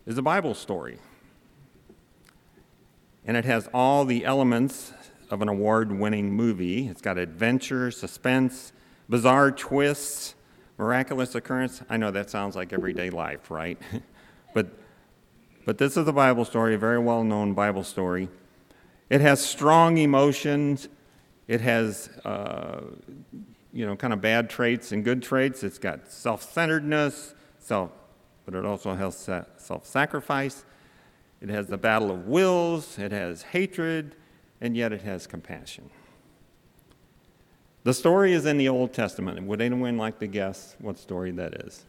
is a Bible story. And it has all the elements of an award-winning movie. It's got adventure, suspense, bizarre twists, miraculous occurrence. I know that sounds like everyday life, right? But this is a Bible story, a very well-known Bible story. It has strong emotions. It has, kind of bad traits and good traits. It's got self-centeredness, but it also has self-sacrifice. It has the battle of wills. It has hatred, and yet it has compassion. The story is in the Old Testament. Would anyone like to guess what story that is?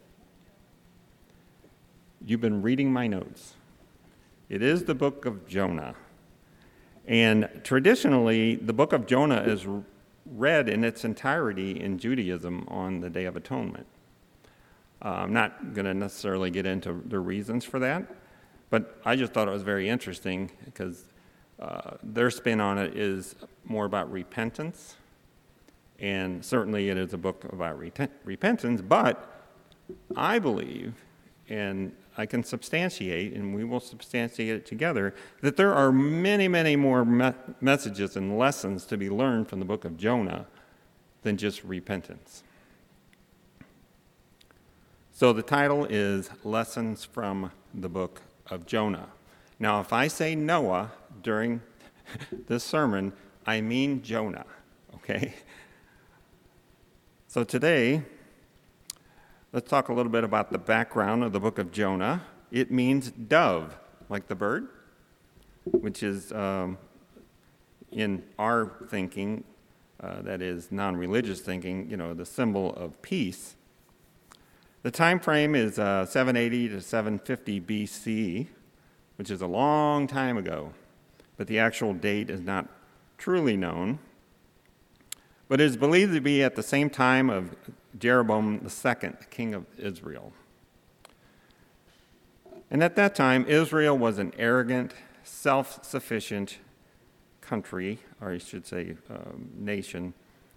You've been reading my notes. It is the book of Jonah. And traditionally, the book of Jonah is read in its entirety in Judaism on the Day of Atonement. I'm not going to necessarily get into the reasons for that, but I just thought it was very interesting because their spin on it is more about repentance. And certainly it is a book about repentance, but I believe, and I can substantiate, and we will substantiate it together, that there are many, many more messages and lessons to be learned from the book of Jonah than just repentance. So the title is Lessons from the Book of Jonah. Now, if I say Noah during this sermon, I mean Jonah, okay? So today, let's talk a little bit about the background of the book of Jonah. It means dove, like the bird, which is, in our thinking, that is non-religious thinking, the symbol of peace. The time frame is 780 to 750 BC, which is a long time ago, but the actual date is not truly known. But it is believed to be at the same time of Jeroboam II, king of Israel. And at that time, Israel was an arrogant, self-sufficient country, or I should say nation.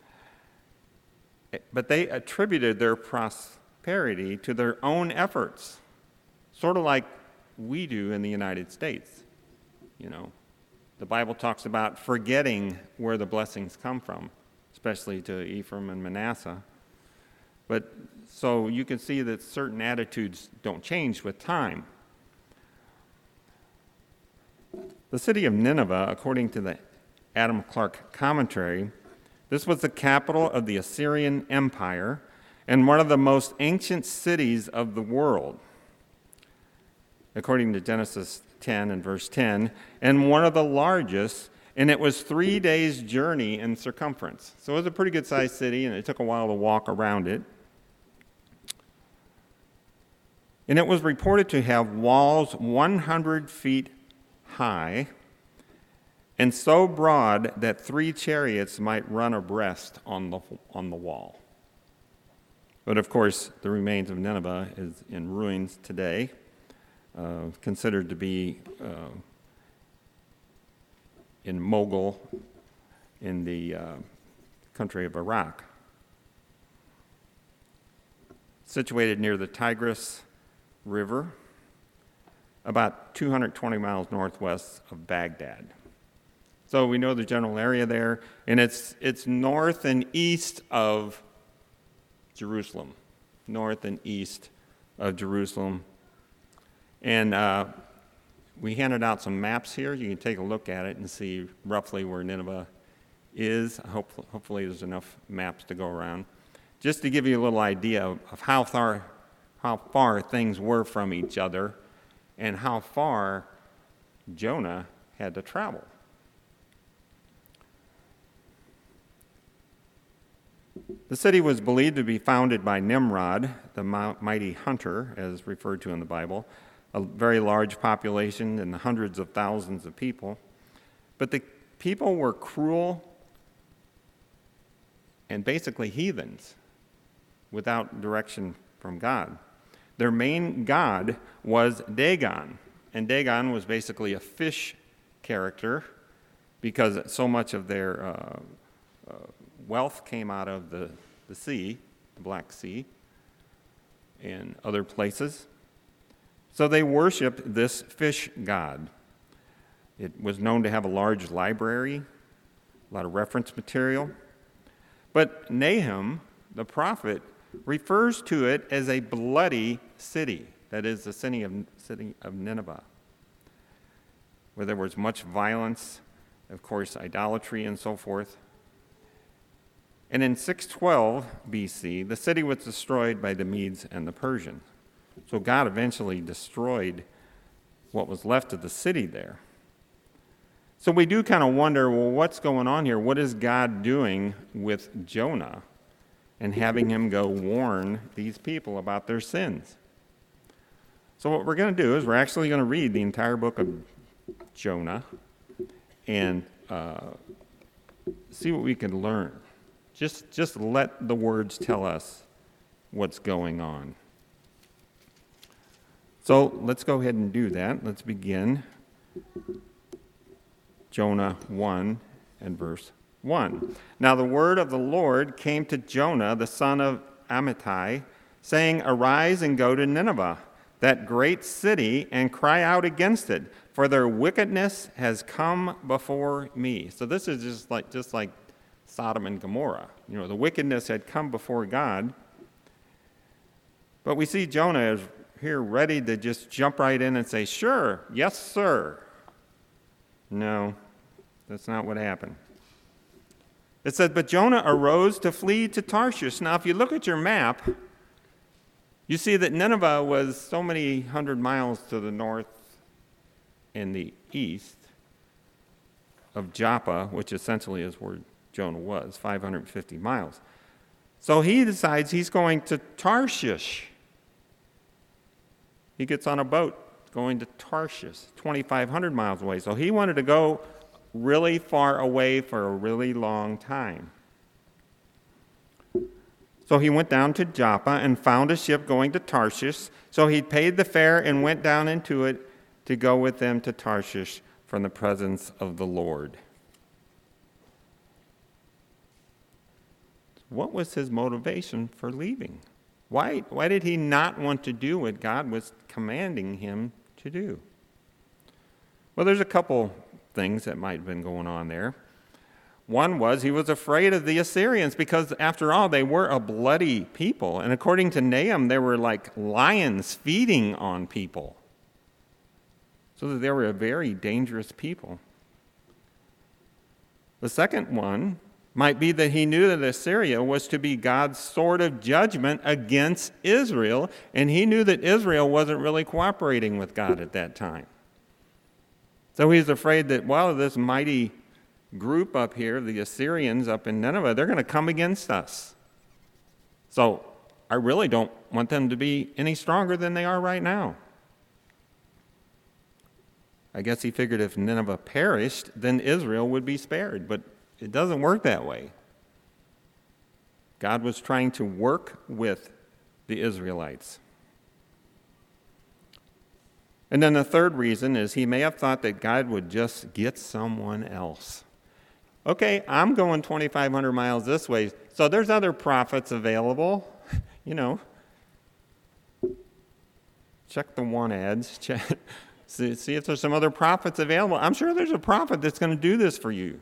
But they attributed their prosperity to their own efforts, sort of like we do in the United States. The Bible talks about forgetting where the blessings come from, especially to Ephraim and Manasseh. But so you can see that certain attitudes don't change with time. The city of Nineveh, according to the Adam Clarke commentary, this was the capital of the Assyrian Empire and one of the most ancient cities of the world, according to Genesis 10 and verse 10, and one of the largest, and it was 3 days' journey in circumference. So it was a pretty good-sized city, and it took a while to walk around it. And it was reported to have walls 100 feet high and so broad that 3 chariots might run abreast on the wall. But of course, the remains of Nineveh is in ruins today, considered to be in Mosul in the country of Iraq. Situated near the Tigris River, about 220 miles northwest of Baghdad. So we know the general area there, and it's north and east of Jerusalem. North and east of Jerusalem. And we handed out some maps here. You can take a look at it and see roughly where Nineveh is. Hopefully there's enough maps to go around. Just to give you a little idea of how far things were from each other and how far Jonah had to travel. The city was believed to be founded by Nimrod, the mighty hunter, as referred to in the Bible, a very large population and hundreds of thousands of people. But the people were cruel and basically heathens without direction from God. Their main god was Dagon, and Dagon was basically a fish character because so much of their wealth came out of the sea, the Black Sea, and other places. So they worshiped this fish god. It was known to have a large library, a lot of reference material. But Nahum, the prophet, refers to it as a bloody city. That is the city of Nineveh, where there was much violence, of course, idolatry and so forth. And in 612 BC, the city was destroyed by the Medes and the Persians. So God eventually destroyed what was left of the city there. So we do kind of wonder, well, what's going on here? What is God doing with Jonah and having him go warn these people about their sins? So what we're going to do is we're actually going to read the entire book of Jonah and see what we can learn. Just let the words tell us what's going on. So let's go ahead and do that. Let's begin Jonah 1 and verse 1. Now the word of the Lord came to Jonah, the son of Amittai, saying, Arise and go to Nineveh, that great city, and cry out against it, for their wickedness has come before me. So this is just like Sodom and Gomorrah. You know, the wickedness had come before God. But we see Jonah is here ready to just jump right in and say, sure, yes, sir. No, that's not what happened. It said, but Jonah arose to flee to Tarshish. Now, if you look at your map, you see that Nineveh was so many hundred miles to the north and the east of Joppa, which essentially is where Jonah was, 550 miles. So he decides he's going to Tarshish. He gets on a boat going to Tarshish, 2,500 miles away. So he wanted to go really far away for a really long time. So he went down to Joppa and found a ship going to Tarshish. So he paid the fare and went down into it to go with them to Tarshish from the presence of the Lord. What was his motivation for leaving? Why did he not want to do what God was commanding him to do? Well, there's a couple things that might have been going on there. One was he was afraid of the Assyrians because, after all, they were a bloody people. And according to Nahum, they were like lions feeding on people. So they were a very dangerous people. The second one might be that he knew that Assyria was to be God's sword of judgment against Israel, and he knew that Israel wasn't really cooperating with God at that time. So he's afraid that, well, this mighty group up here, the Assyrians up in Nineveh, they're going to come against us. So I really don't want them to be any stronger than they are right now. I guess he figured if Nineveh perished, then Israel would be spared, but it doesn't work that way. God was trying to work with the Israelites. And then the third reason is he may have thought that God would just get someone else. Okay, I'm going 2,500 miles this way, so there's other prophets available. You know, check the want ads, see if there's some other prophets available. I'm sure there's a prophet that's going to do this for you.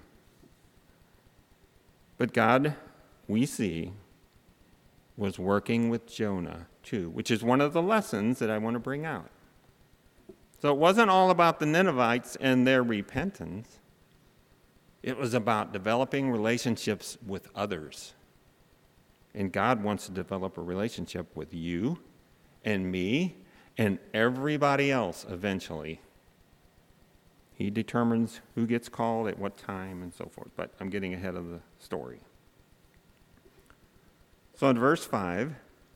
But God, we see, was working with Jonah too, which is one of the lessons that I want to bring out. So it wasn't all about the Ninevites and their repentance. It was about developing relationships with others. And God wants to develop a relationship with you and me and everybody else eventually. He determines who gets called at what time and so forth. But I'm getting ahead of the story. So in verse 4.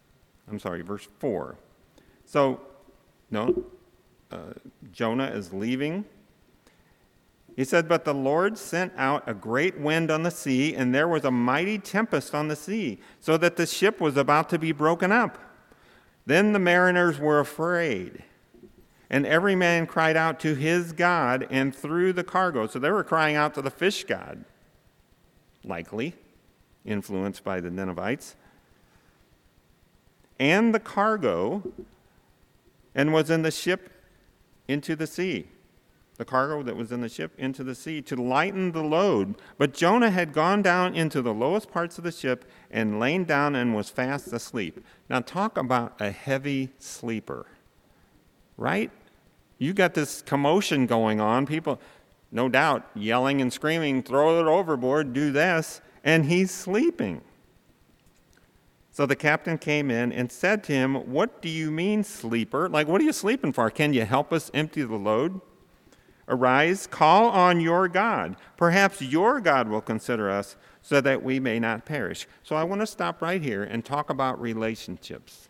Jonah is leaving. He said, but the Lord sent out a great wind on the sea, and there was a mighty tempest on the sea, so that the ship was about to be broken up. Then the mariners were afraid, and every man cried out to his God and threw the cargo. So they were crying out to the fish god, likely influenced by the Ninevites. And the cargo and was in the ship into the sea, the cargo that was in the ship into the sea, to lighten the load. But Jonah had gone down into the lowest parts of the ship and lain down and was fast asleep. Now talk about a heavy sleeper, right? You got this commotion going on, people, no doubt, yelling and screaming, throw it overboard, do this, and he's sleeping. So the captain came in and said to him, "What do you mean, sleeper? Like, what are you sleeping for? Can you help us empty the load? Arise, call on your God. Perhaps your God will consider us so that we may not perish." So I want to stop right here and talk about relationships.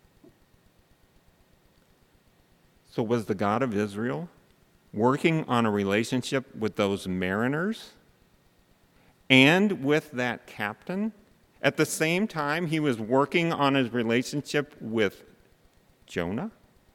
So was the God of Israel working on a relationship with those mariners and with that captain? At the same time, he was working on his relationship with Jonah?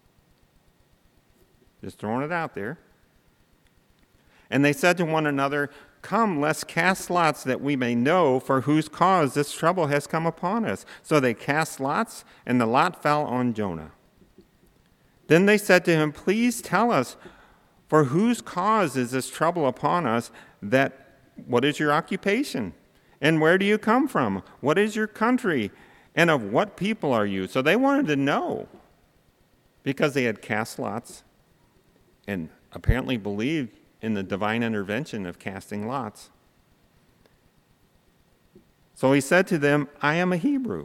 Just throwing it out there. And they said to one another, "Come, let's cast lots that we may know for whose cause this trouble has come upon us." So they cast lots, and the lot fell on Jonah. Then they said to him, "Please tell us, for whose cause is this trouble upon us? What is your occupation? And where do you come from? What is your country? And of what people are you?" So they wanted to know because they had cast lots and apparently believed in the divine intervention of casting lots. So he said to them, "I am a Hebrew,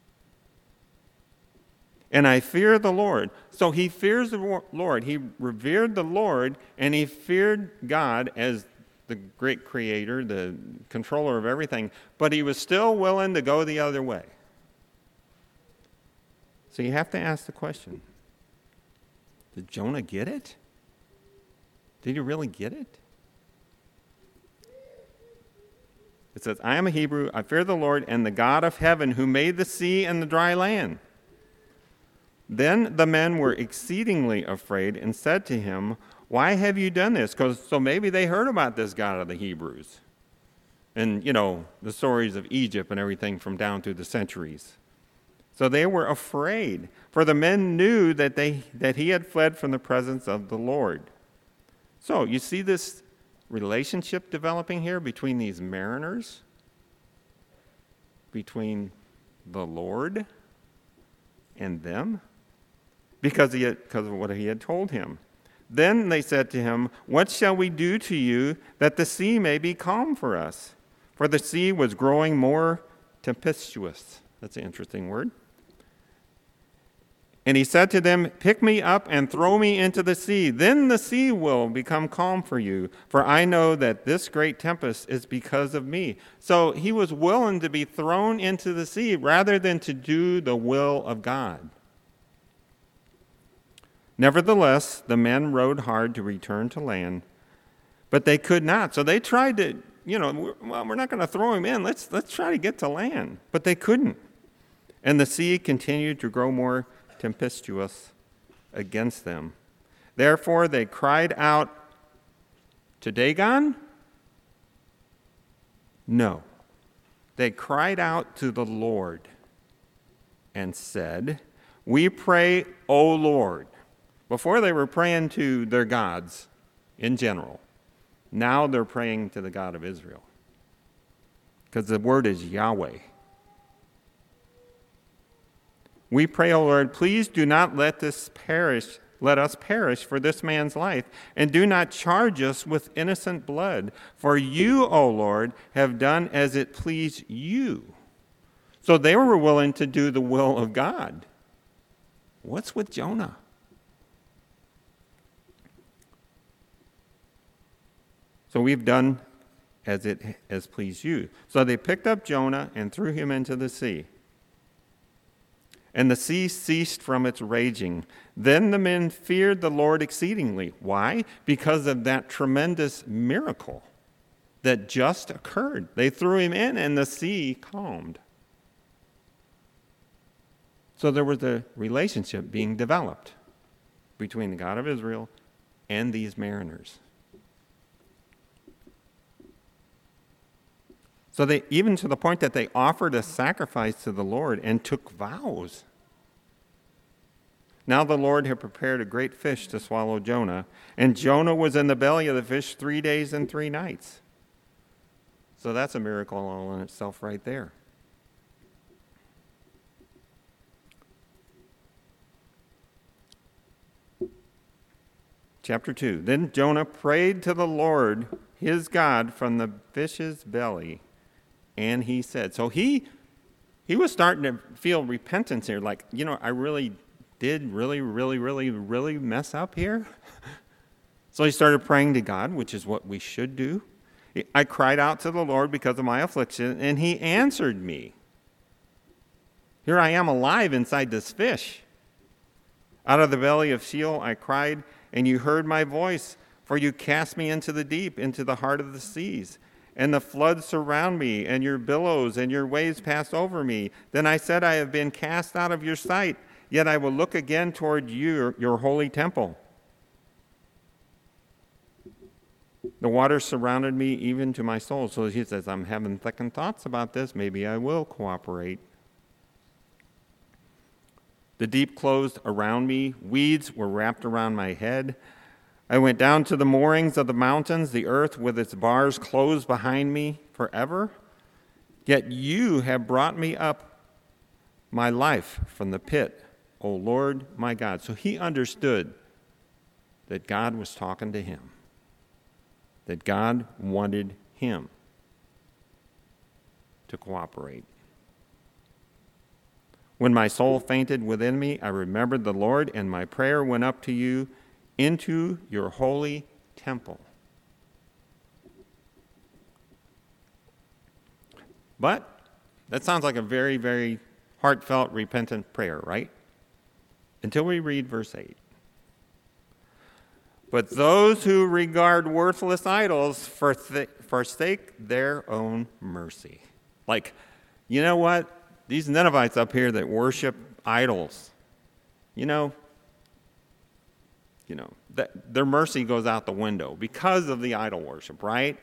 and I fear the Lord." So he fears the Lord. He revered the Lord, and he feared God as the great creator, the controller of everything, but he was still willing to go the other way. So you have to ask the question, did Jonah get it? Did he really get it? It says, "I am a Hebrew, I fear the Lord and the God of heaven who made the sea and the dry land." Then the men were exceedingly afraid and said to him, "Why have you done this?" So maybe they heard about this God of the Hebrews. And, the stories of Egypt and everything from down through the centuries. So they were afraid, for the men knew that he had fled from the presence of the Lord. So you see this relationship developing here between these mariners, between the Lord and them, because of what he had told him. Then they said to him, "What shall we do to you that the sea may be calm for us?" For the sea was growing more tempestuous. That's an interesting word. And he said to them, "Pick me up and throw me into the sea. Then the sea will become calm for you. For I know that this great tempest is because of me." So he was willing to be thrown into the sea rather than to do the will of God. Nevertheless, the men rowed hard to return to land, but they could not. So they tried to, we're not going to throw him in. Let's try to get to land. But they couldn't. And the sea continued to grow more tempestuous against them. Therefore they cried out to Dagon? No. They cried out to the Lord and said, "We pray, O Lord." Before they were praying to their gods in general. Now they're praying to the God of Israel. Because the word is Yahweh. "We pray, O Lord, please do not let us perish for this man's life, and do not charge us with innocent blood. For you, O Lord, have done as it pleased you." So they were willing to do the will of God. What's with Jonah? So we've done as it has pleased you. So they picked up Jonah and threw him into the sea. And the sea ceased from its raging. Then the men feared the Lord exceedingly. Why? Because of that tremendous miracle that just occurred. They threw him in and the sea calmed. So there was a relationship being developed between the God of Israel and these mariners. So they, even to the point that they offered a sacrifice to the Lord and took vows. Now the Lord had prepared a great fish to swallow Jonah, and Jonah was in the belly of the fish 3 days and 3 nights. So that's a miracle all in itself right there. Chapter 2. Then Jonah prayed to the Lord his God from the fish's belly, and he said, so he was starting to feel repentance here, like, I really did really mess up here. So he started praying to God, which is what we should do. I cried out to the Lord because of my affliction, and he answered me. Here I am alive inside this fish. Out of the belly of Sheol I cried, and you heard my voice, for you cast me into the deep, into the heart of the seas. And the floods surround me, and your billows and your waves pass over me. Then I said, I have been cast out of your sight, yet I will look again toward you, your holy temple. The waters surrounded me even to my soul. So he says, I'm having second thoughts about this. Maybe I will cooperate. The deep closed around me. Weeds were wrapped around my head. I went down to the moorings of the mountains. The earth with its bars closed behind me forever. Yet you have brought me up my life from the pit, O Lord my God. So he understood that God was talking to him, that God wanted him to cooperate. When my soul fainted within me, I remembered the Lord, and my prayer went up to you into your holy temple. But that sounds like a very, very heartfelt, repentant prayer, right? Until we read verse 8. But those who regard worthless idols forsake their own mercy. Like, you know what? These Ninevites up here that worship idols, that their mercy goes out the window because of the idol worship, right?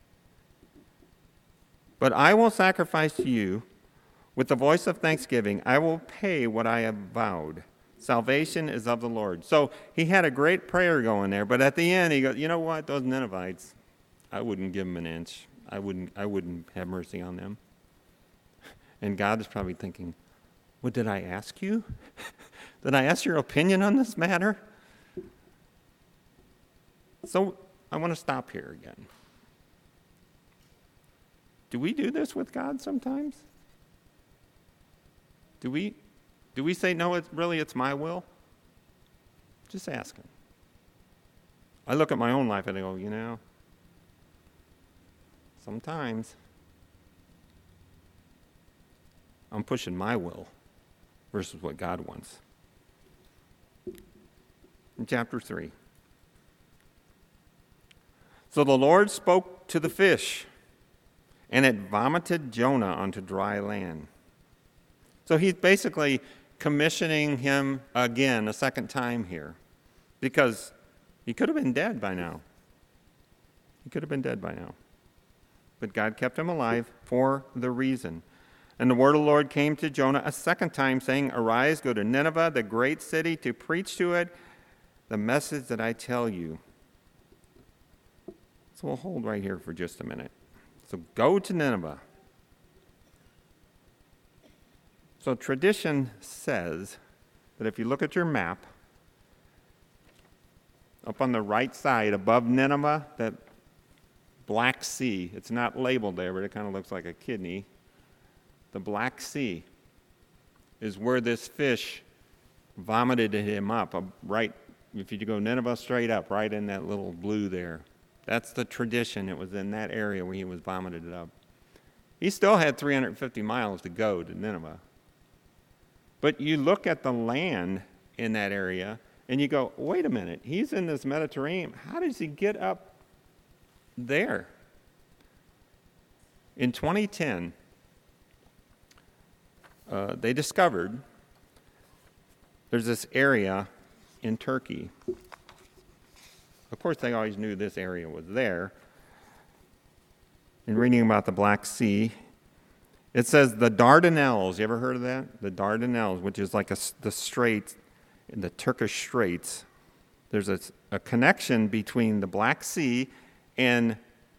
But I will sacrifice to you with the voice of thanksgiving. I will pay what I have vowed. Salvation is of the Lord. So he had a great prayer going there, but at the end he goes, you know what? Those Ninevites, I wouldn't give them an inch. I wouldn't have mercy on them. And God is probably thinking, what did I ask you? Did I ask your opinion on this matter? So I want to stop here again. Do we do this with God sometimes? Do we say, no, it's my will? Just ask him. I look at my own life and I go, sometimes I'm pushing my will versus what God wants. In chapter 3. So the Lord spoke to the fish, and it vomited Jonah onto dry land. So he's basically commissioning him again a second time here, because he could have been dead by now. But God kept him alive for the reason. And the word of the Lord came to Jonah a second time, saying, Arise, go to Nineveh, the great city, to preach to it the message that I tell you. So we'll hold right here for just a minute. So go to Nineveh. So tradition says that if you look at your map, up on the right side above Nineveh, that Black Sea, it's not labeled there, but it kind of looks like a kidney. The Black Sea is where this fish vomited him up, right, if you go Nineveh straight up, right in that little blue there. That's the tradition. It was in that area where he was vomited up. He still had 350 miles to go to Nineveh. But you look at the land in that area, and you go, wait a minute, he's in this Mediterranean. How does he get up there? In 2010, they discovered there's this area in Turkey. Of course, they always knew this area was there. In reading about the Black Sea, it says the Dardanelles. You ever heard of that? The Dardanelles, which is like the Straits. in the Turkish Straits. There's a connection between the Black Sea and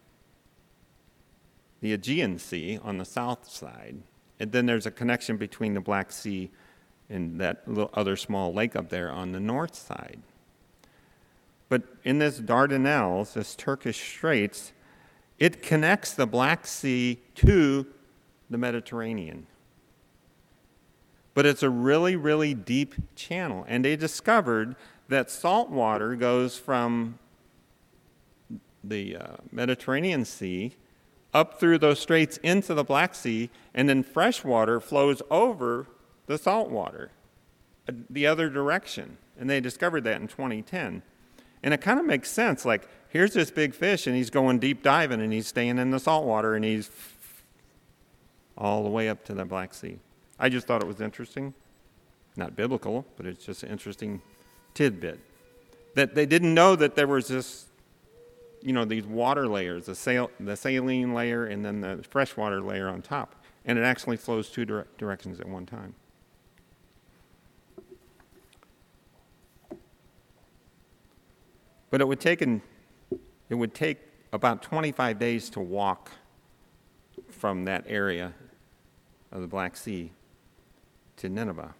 the Aegean Sea on the south side. And then there's a connection between the Black Sea and that little other small lake up there on the north side. But in this Dardanelles, this Turkish Straits, it connects the Black Sea to the Mediterranean. But it's a really, really deep channel. And they discovered that salt water goes from the Mediterranean Sea up through those straits into the Black Sea, and then fresh water flows over the salt water the other direction. And they discovered that in 2010. And it kind of makes sense. Like, here's this big fish, and he's going deep diving, and he's staying in the salt water, and he's all the way up to the Black Sea. I just thought it was interesting. Not biblical, but it's just an interesting tidbit. That they didn't know that there was this, these water layers, the saline layer and then the freshwater layer on top. And it actually flows two directions at one time. But it would take about 25 days to walk from that area of the Black Sea to Nineveh.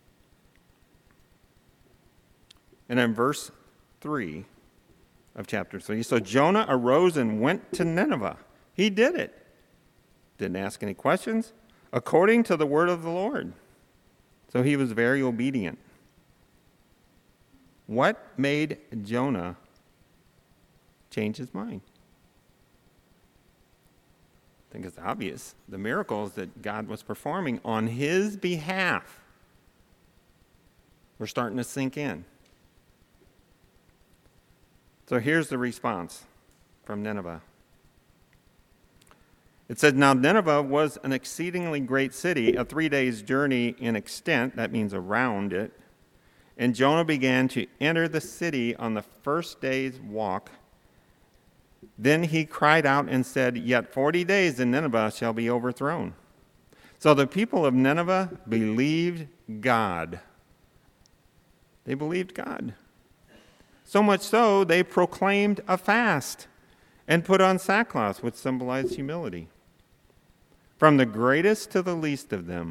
And in verse 3 of chapter 3, so Jonah arose and went to Nineveh. He did it. Didn't ask any questions, according to the word of the Lord. So he was very obedient. What made Jonah change his mind? I think it's obvious. The miracles that God was performing on his behalf were starting to sink in. So here's the response from Nineveh. It said, now Nineveh was an exceedingly great city, a 3 days' journey in extent, that means around it. And Jonah began to enter the city on the first day's walk. Then he cried out and said, yet 40 days and Nineveh shall be overthrown. So the people of Nineveh believed God. They believed God. So much so, they proclaimed a fast and put on sackcloth, which symbolized humility. From the greatest to the least of them.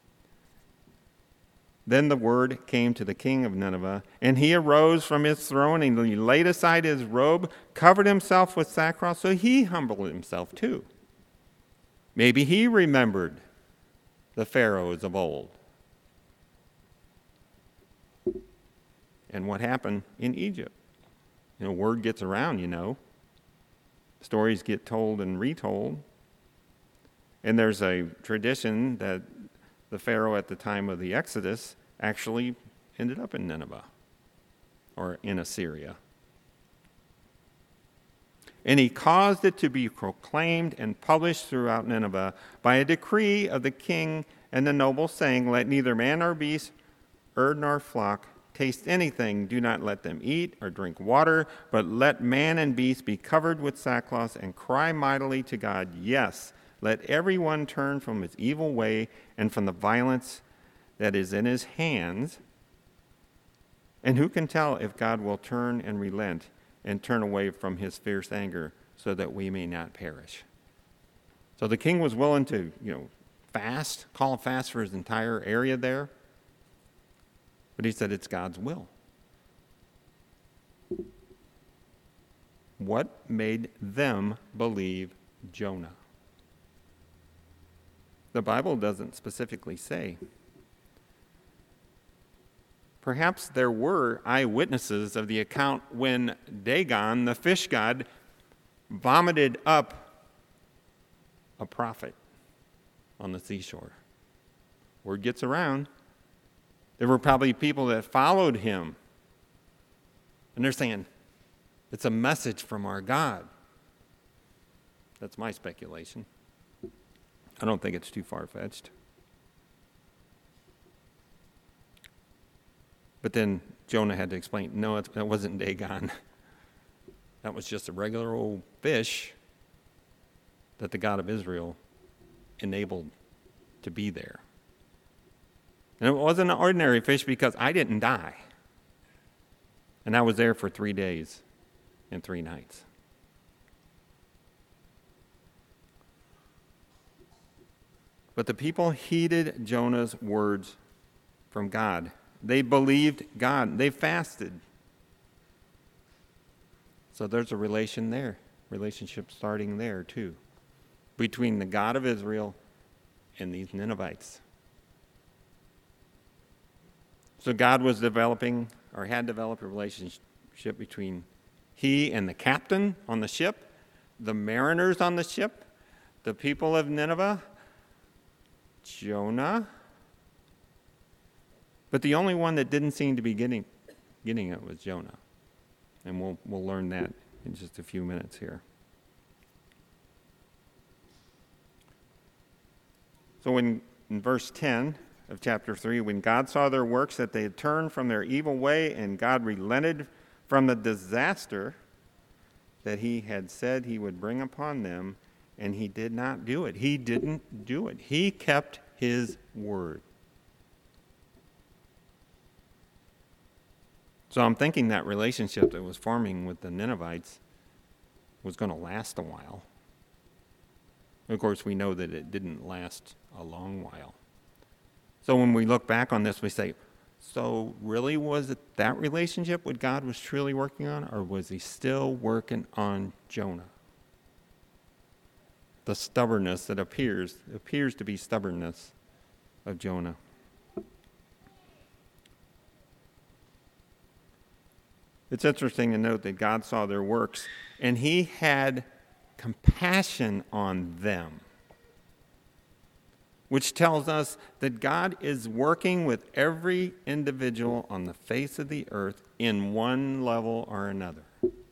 Then the word came to the king of Nineveh, and he arose from his throne, and he laid aside his robe, covered himself with sackcloth, so he humbled himself too. Maybe he remembered the pharaohs of old. And what happened in Egypt. Word gets around, Stories get told and retold. And there's a tradition that the Pharaoh at the time of the Exodus actually ended up in Nineveh or in Assyria. And he caused it to be proclaimed and published throughout Nineveh by a decree of the king and the nobles, saying, let neither man nor beast, herd nor flock, taste anything, do not let them eat or drink water, but let man and beast be covered with sackcloth and cry mightily to God. Yes, let everyone turn from his evil way and from the violence that is in his hands. And who can tell if God will turn and relent and turn away from his fierce anger so that we may not perish? So the king was willing to, fast, call a fast for his entire area there. But he said it's God's will. What made them believe Jonah? The Bible doesn't specifically say. Perhaps there were eyewitnesses of the account when Dagon, the fish god, vomited up a prophet on the seashore. Word gets around. There were probably people that followed him. And they're saying, it's a message from our God. That's my speculation. I don't think it's too far-fetched. But then Jonah had to explain, no, that wasn't Dagon. That was just a regular old fish that the God of Israel enabled to be there. And it wasn't an ordinary fish because I didn't die. And I was there for 3 days and 3 nights. But the people heeded Jonah's words from God. They believed God. They fasted. So there's a relationship starting there too, between the God of Israel and these Ninevites. So God was developing, or had developed, a relationship between he and the captain on the ship, the mariners on the ship, the people of Nineveh, Jonah. But the only one that didn't seem to be getting it was Jonah. And we'll learn that in just a few minutes here. So in verse 10 of chapter 3, when God saw their works, that they had turned from their evil way, and God relented from the disaster that he had said he would bring upon them, and he did not do it. He didn't do it. He kept his word. So I'm thinking that relationship that was forming with the Ninevites was going to last a while. Of course, we know that it didn't last a long while. So when we look back on this, we say, so really was it that relationship what God was truly working on, or was he still working on Jonah? The stubbornness that appears to be stubbornness of Jonah. It's interesting to note that God saw their works, and he had compassion on them, which tells us that God is working with every individual on the face of the earth in one level or another.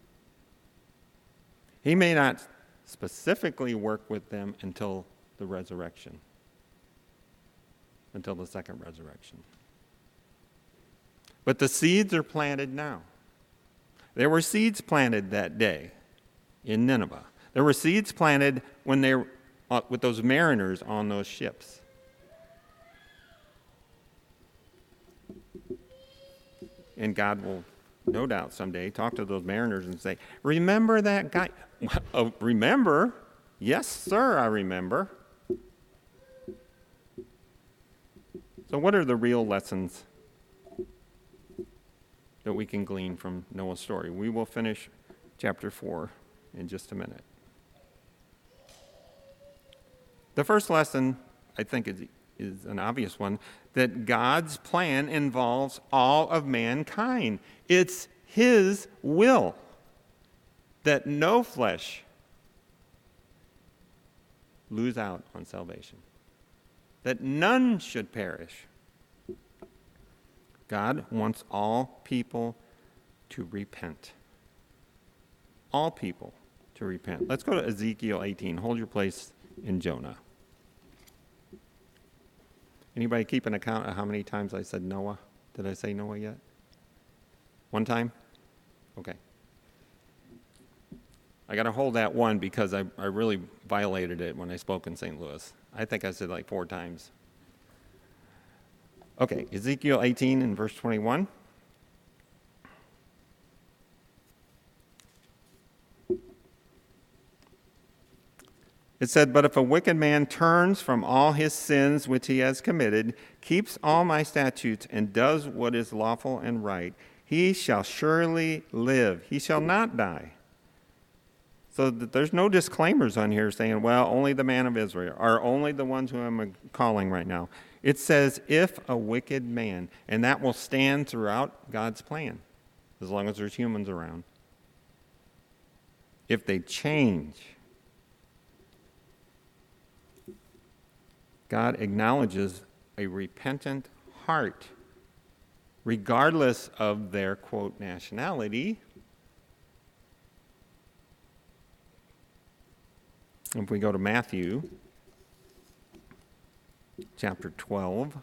He may not specifically work with them until the resurrection, until the second resurrection. But the seeds are planted now. There were seeds planted that day in Nineveh. There were seeds planted when they were with those mariners on those ships. And God will, no doubt, someday talk to those mariners and say, remember that guy? Oh, remember? Yes, sir, I remember. So what are the real lessons that we can glean from Noah's story? We will finish chapter 4 in just a minute. The first lesson, I think, is an obvious one, that God's plan involves all of mankind. It's his will that no flesh lose out on salvation, that none should perish. God wants all people to repent. All people to repent. Let's go to Ezekiel 18. Hold your place in Jonah. Anybody keep an account of how many times I said Noah? Did I say Noah yet? One time? Okay. I got to hold that one because I really violated it when I spoke in St. Louis. I think I said like 4 times. Okay, Ezekiel 18 and verse 21. It said, but if a wicked man turns from all his sins which he has committed, keeps all my statutes, and does what is lawful and right, he shall surely live. He shall not die. So there's no disclaimers on here saying, well, only the man of Israel, or only the ones who I'm calling right now. It says, if a wicked man, and that will stand throughout God's plan, as long as there's humans around. If they change, God acknowledges a repentant heart, regardless of their, quote, nationality. If we go to Matthew chapter 12,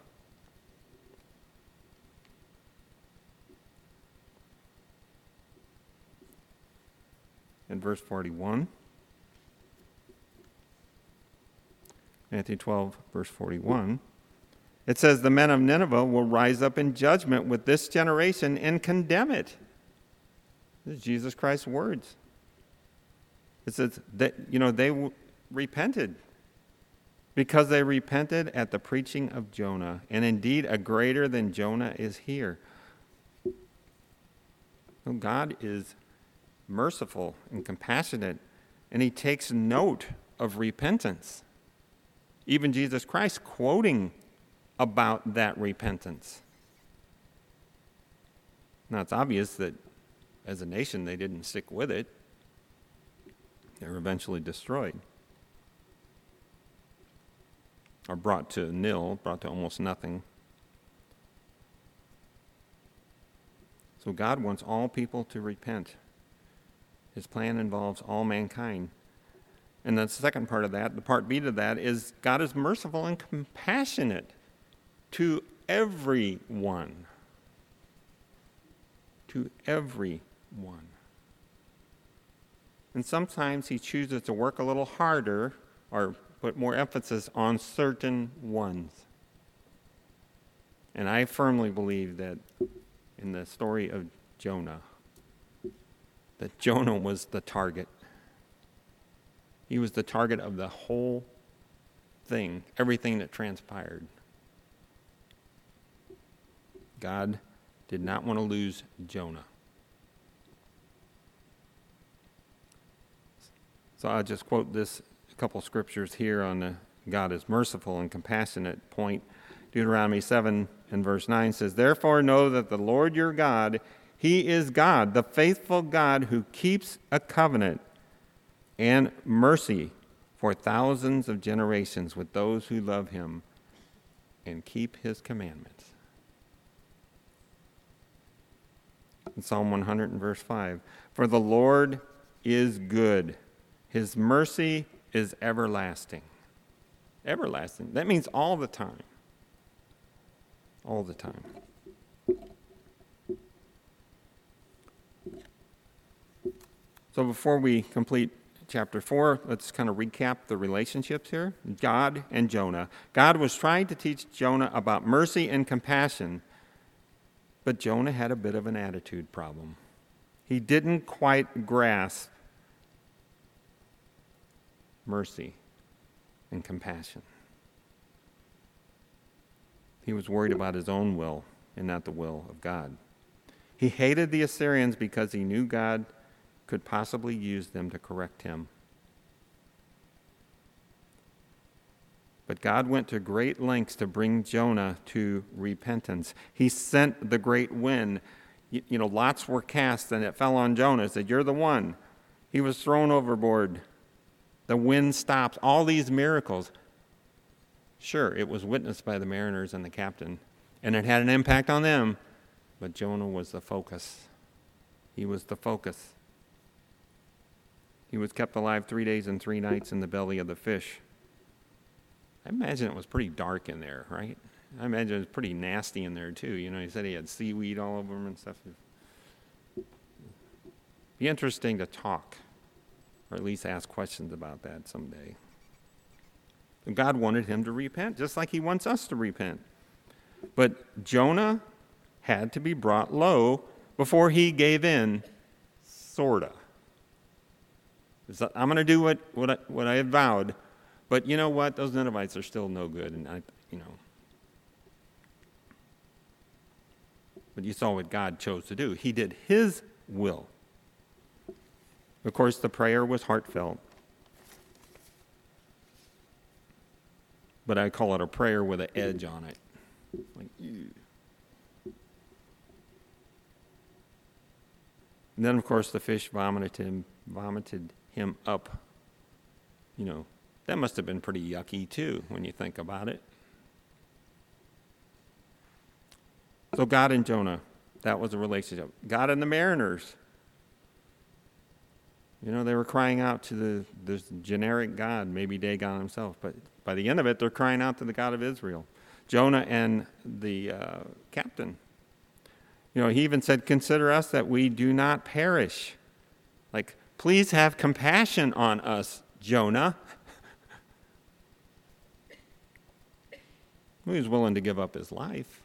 and verse 41. Matthew 12, verse 41. It says the men of Nineveh will rise up in judgment with this generation and condemn it. This is Jesus Christ's words. It says that, they repented because they repented at the preaching of Jonah. And indeed, a greater than Jonah is here. God is merciful and compassionate, and he takes note of repentance. Even Jesus Christ quoting about that repentance. Now, it's obvious that as a nation, they didn't stick with it. They were eventually destroyed. Or brought to nil, brought to almost nothing. So God wants all people to repent. His plan involves all mankind. And the second part of that, the part B to that, is God is merciful and compassionate to everyone. To everyone. And sometimes he chooses to work a little harder or put more emphasis on certain ones. And I firmly believe that in the story of Jonah, that Jonah was the target. He was the target of the whole thing, everything that transpired. God did not want to lose Jonah. So I'll just quote this a couple scriptures here on the God is merciful and compassionate point. Deuteronomy 7 and verse 9 says, "Therefore know that the Lord your God, he is God, the faithful God who keeps a covenant and mercy for thousands of generations with those who love him and keep his commandments." In Psalm 100 and verse 5, "For the Lord is good. His mercy is everlasting." Everlasting. That means all the time. All the time. So before we complete chapter 4, let's kind of recap the relationships here. God and Jonah. God was trying to teach Jonah about mercy and compassion, but Jonah had a bit of an attitude problem. He didn't quite grasp mercy and compassion. He was worried about his own will and not the will of God. He hated the Assyrians because he knew God could possibly use them to correct him. But God went to great lengths to bring Jonah to repentance. He sent the great wind. Lots were cast and it fell on Jonah. It said, "You're the one." He was thrown overboard. The wind stopped. All these miracles. Sure, it was witnessed by the mariners and the captain, and it had an impact on them, but Jonah was the focus. He was the focus. He was kept alive 3 days and 3 nights in the belly of the fish. I imagine it was pretty dark in there, right? I imagine it was pretty nasty in there too. He said he had seaweed all over him and stuff. Be interesting to talk, or at least ask questions about that someday. And God wanted him to repent, just like he wants us to repent. But Jonah had to be brought low before he gave in, sorta. I'm going to do what I had vowed, but you know what? Those Ninevites are still no good, and But you saw what God chose to do. He did his will. Of course, the prayer was heartfelt. But I call it a prayer with an edge on it. Like, ew. And then, of course, the fish vomited him up. That must have been pretty yucky, too, when you think about it. So God and Jonah, that was a relationship. God and the mariners. They were crying out to the generic God, maybe Dagon himself, but by the end of it, they're crying out to the God of Israel. Jonah and the captain. He even said, "Consider us that we do not perish." Like, please have compassion on us, Jonah. He was willing to give up his life.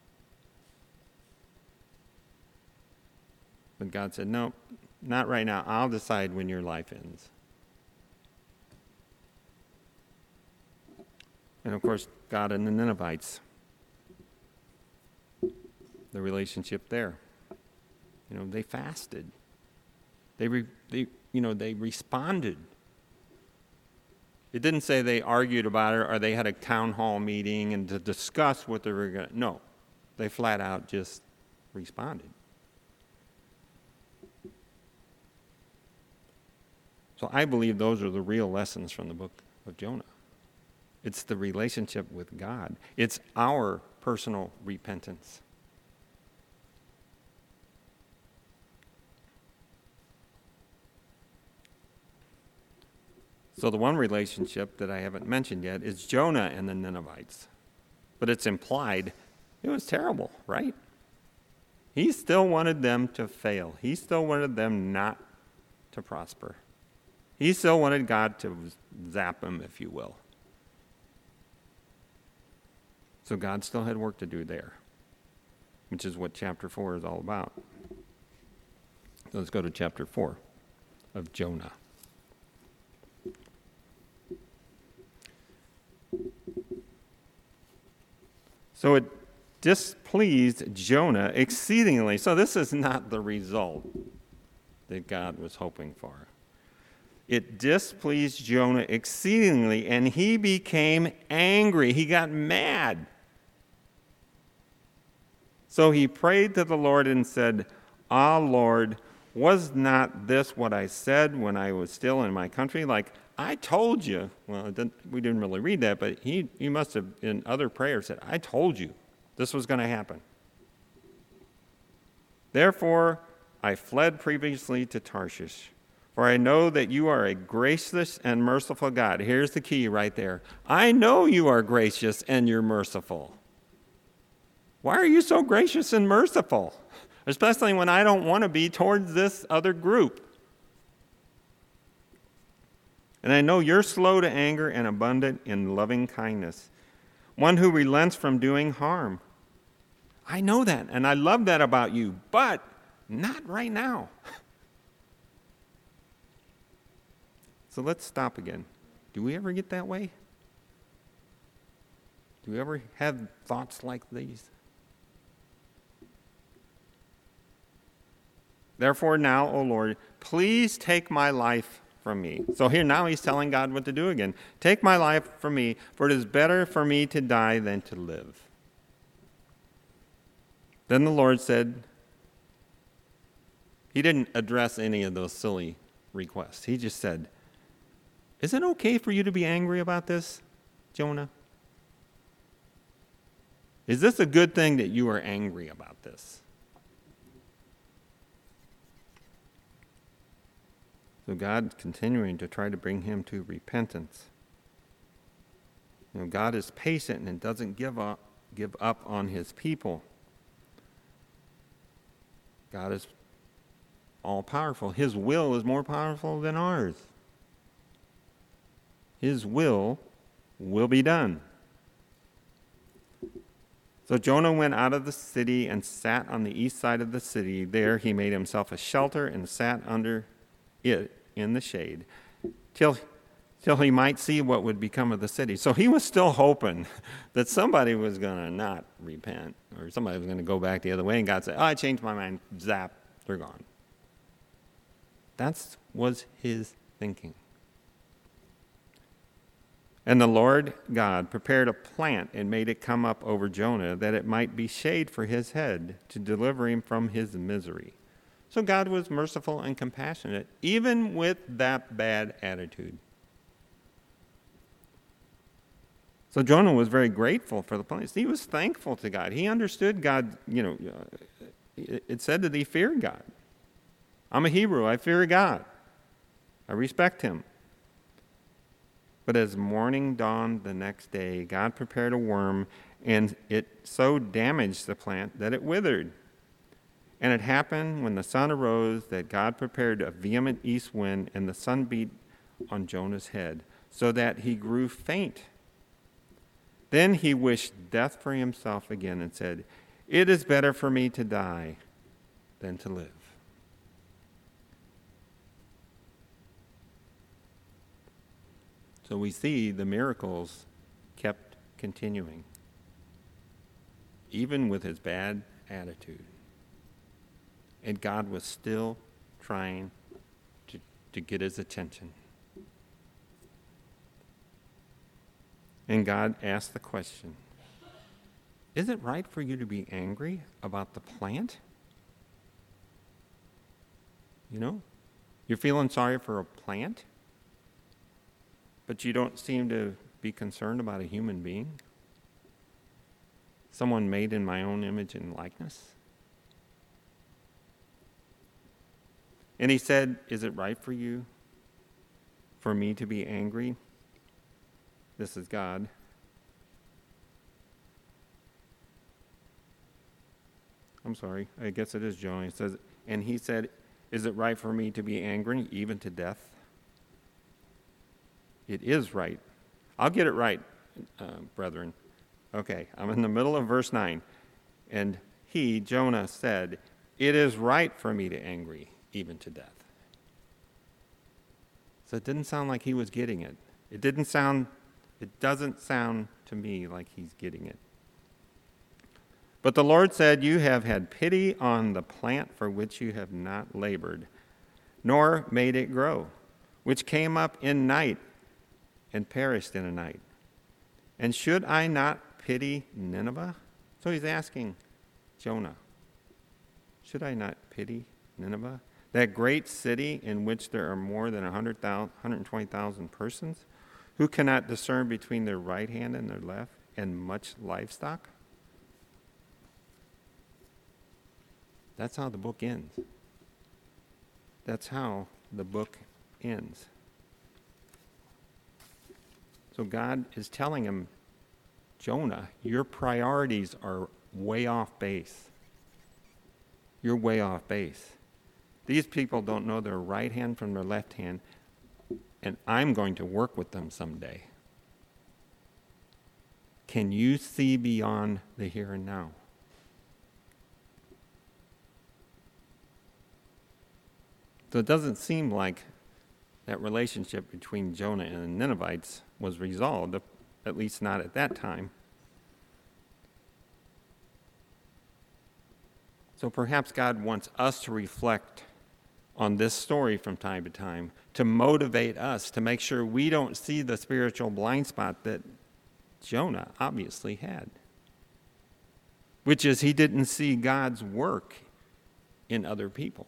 But God said, no, not right now. I'll decide when your life ends. And of course, God and the Ninevites, the relationship there. They fasted. They responded. It didn't say they argued about it or they had a town hall meeting and to discuss what they were going to. No, they flat out just responded. So I believe those are the real lessons from the book of Jonah. It's the relationship with God. It's our personal repentance. So the one relationship that I haven't mentioned yet is Jonah and the Ninevites. But it's implied it was terrible, right? He still wanted them to fail. He still wanted them not to prosper. He still wanted God to zap him, if you will. So God still had work to do there, which is what chapter 4 is all about. So let's go to chapter 4 of Jonah. So it displeased Jonah exceedingly. So this is not the result that God was hoping for. It displeased Jonah exceedingly, and he became angry. He got mad. So he prayed to the Lord and said, "Ah, Lord, was not this what I said when I was still in my country? Like, I told you." Well, we didn't really read that, but he must have, in other prayers, said, "I told you this was going to happen. Therefore, I fled previously to Tarshish, for I know that you are a gracious and merciful God." Here's the key right there. I know you are gracious and you're merciful. Why are you so gracious and merciful? Especially when I don't want to be towards this other group. And I know you're slow to anger and abundant in loving kindness, one who relents from doing harm. I know that, and I love that about you, but not right now. So let's stop again. Do we ever get that way? Do we ever have thoughts like these? Therefore now, O Lord, please take my life from me. So here now he's telling God what to do again. Take my life from me, for it is better for me to die than to live. Then the Lord said, he didn't address any of those silly requests. He just said, "Is it okay for you to be angry about this, Jonah? Is this a good thing that you are angry about this?" So God's continuing to try to bring him to repentance. God is patient and doesn't give up on his people. God is all-powerful. His will is more powerful than ours. His will be done. So Jonah went out of the city and sat on the east side of the city. There he made himself a shelter and sat under it in the shade till he might see what would become of the city. So he was still hoping that somebody was going to not repent or somebody was going to go back the other way, and God said, "Oh, I changed my mind." Zap, they're gone. That was his thinking. And the Lord God prepared a plant and made it come up over Jonah, that it might be shade for his head, to deliver him from his misery. So God was merciful and compassionate, even with that bad attitude. So Jonah was very grateful for the plant. He was thankful to God. He understood God, it said that he feared God. I'm a Hebrew. I fear God. I respect him. But as morning dawned the next day, God prepared a worm, and it so damaged the plant that it withered. And it happened when the sun arose that God prepared a vehement east wind, and the sun beat on Jonah's head, so that he grew faint. Then he wished death for himself again and said, "It is better for me to die than to live." So we see the miracles kept continuing, even with his bad attitude. And God was still trying to get his attention. And God asked the question, "Is it right for you to be angry about the plant?" You know, you're feeling sorry for a plant, but you don't seem to be concerned about a human being, someone made in my own image and likeness. And he said, "Is it right for you, for me to be angry?" This is God. I'm sorry, I guess it is Jonah. It says, and he said, "Is it right for me to be angry, even to death?" It is right. I'll get it right, brethren. Okay, I'm in the middle of verse 9. And he, Jonah, said, "It is right for me to angry, even to death." So it didn't sound like he was getting it. It doesn't sound to me like he's getting it. But the Lord said, "You have had pity on the plant for which you have not labored, nor made it grow, which came up in night and perished in a night. And should I not pity Nineveh?" So he's asking Jonah, should I not pity Nineveh, that great city in which there are more than 120,000 persons, who cannot discern between their right hand and their left, and much livestock? That's how the book ends. That's how the book ends. So God is telling him, Jonah, your priorities are way off base. You're way off base. These people don't know their right hand from their left hand, and I'm going to work with them someday. Can you see beyond the here and now? So it doesn't seem like that relationship between Jonah and the Ninevites was resolved, at least not at that time. So perhaps God wants us to reflect on this story from time to time to motivate us to make sure we don't see the spiritual blind spot that Jonah obviously had, which is he didn't see God's work in other people.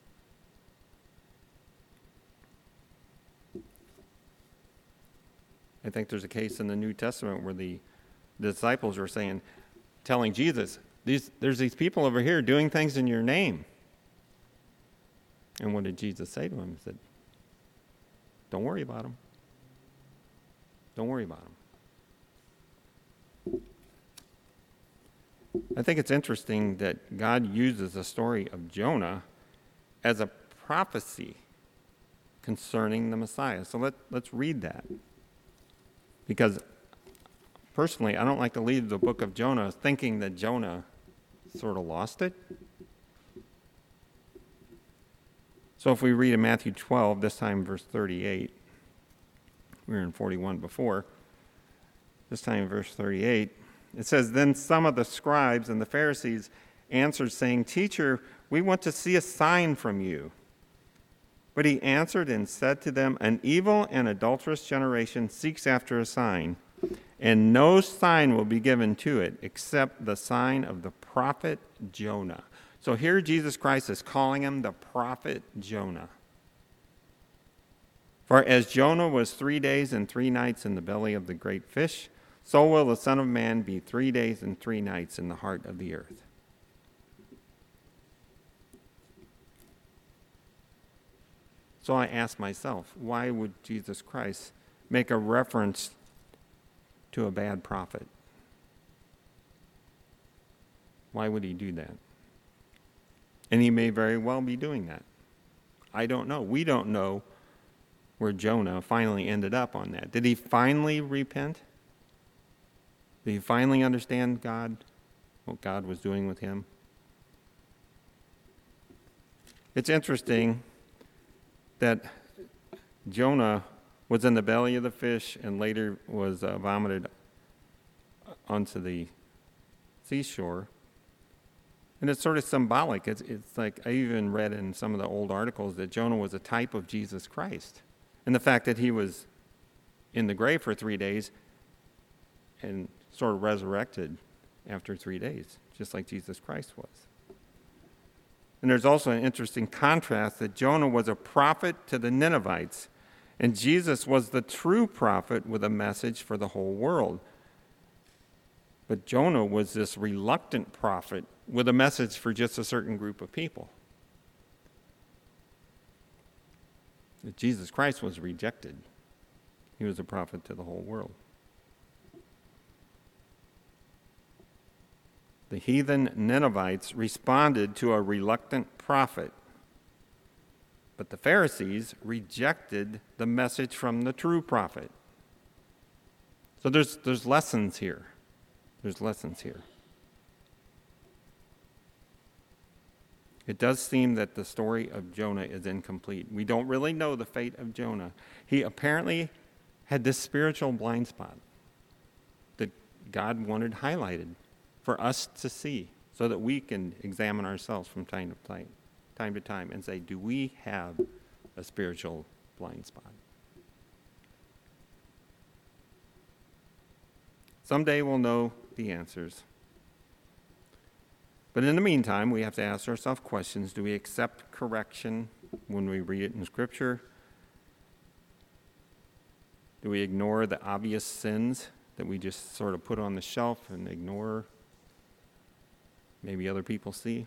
I think there's a case in the New Testament where the disciples were telling Jesus, there's these people over here doing things in your name. And what did Jesus say to him? He said, don't worry about them. Don't worry about them. I think it's interesting that God uses the story of Jonah as a prophecy concerning the Messiah. So let's read that. Because personally, I don't like to leave the book of Jonah thinking that Jonah sort of lost it. So if we read in Matthew 12, this time verse 38, we were in 41 before, this time in verse 38, it says, "Then some of the scribes and the Pharisees answered, saying, 'Teacher, we want to see a sign from you.' But he answered and said to them, 'An evil and adulterous generation seeks after a sign, and no sign will be given to it except the sign of the prophet Jonah.'" So here Jesus Christ is calling him the prophet Jonah. "For as Jonah was 3 days and 3 nights in the belly of the great fish, so will the Son of Man be 3 days and 3 nights in the heart of the earth." So I ask myself, why would Jesus Christ make a reference to a bad prophet? Why would he do that? And he may very well be doing that. I don't know. We don't know where Jonah finally ended up on that. Did he finally repent? Did he finally understand God, what God was doing with him? It's interesting that Jonah was in the belly of the fish and later was vomited onto the seashore. And it's sort of symbolic. It's like I even read in some of the old articles that Jonah was a type of Jesus Christ. And the fact that he was in the grave for 3 days and sort of resurrected after 3 days, just like Jesus Christ was. And there's also an interesting contrast that Jonah was a prophet to the Ninevites, and Jesus was the true prophet with a message for the whole world. But Jonah was this reluctant prophet with a message for just a certain group of people. That Jesus Christ was rejected. He was a prophet to the whole world. The heathen Ninevites responded to a reluctant prophet, but the Pharisees rejected the message from the true prophet. So there's lessons here. There's lessons here. It does seem that the story of Jonah is incomplete. We don't really know the fate of Jonah. He apparently had this spiritual blind spot that God wanted highlighted for us to see so that we can examine ourselves from time to time and say, do we have a spiritual blind spot? Someday we'll know the answers. But in the meantime, we have to ask ourselves questions. Do we accept correction when we read it in Scripture? Do we ignore the obvious sins that we just sort of put on the shelf and ignore? Maybe other people see?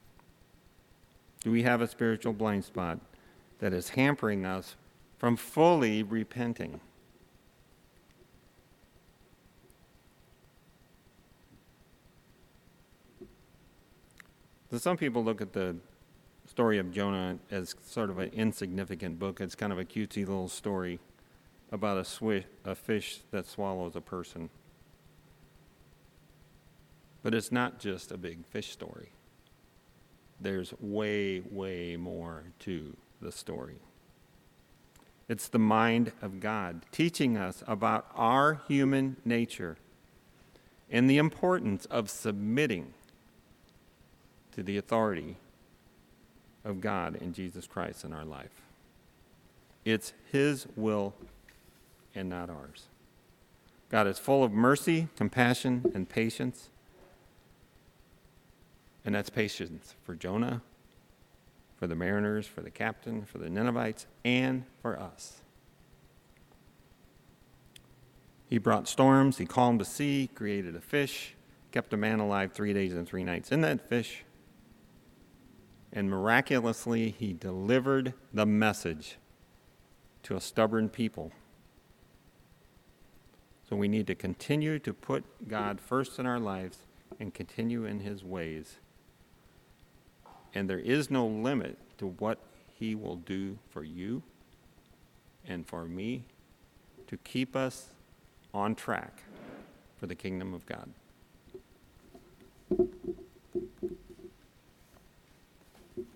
Do we have a spiritual blind spot that is hampering us from fully repenting? So some people look at the story of Jonah as sort of an insignificant book. It's kind of a cutesy little story about a fish that swallows a person. But it's not just a big fish story. There's way, way more to the story. It's the mind of God teaching us about our human nature and the importance of submitting to the authority of God and Jesus Christ in our life. It's His will and not ours. God is full of mercy, compassion, and patience. And that's patience for Jonah, for the mariners, for the captain, for the Ninevites, and for us. He brought storms, he calmed the sea, created a fish, kept a man alive 3 days and 3 nights in that fish, and miraculously he delivered the message to a stubborn people. So we need to continue to put God first in our lives and continue in His ways. And there is no limit to what He will do for you and for me to keep us on track for the kingdom of God.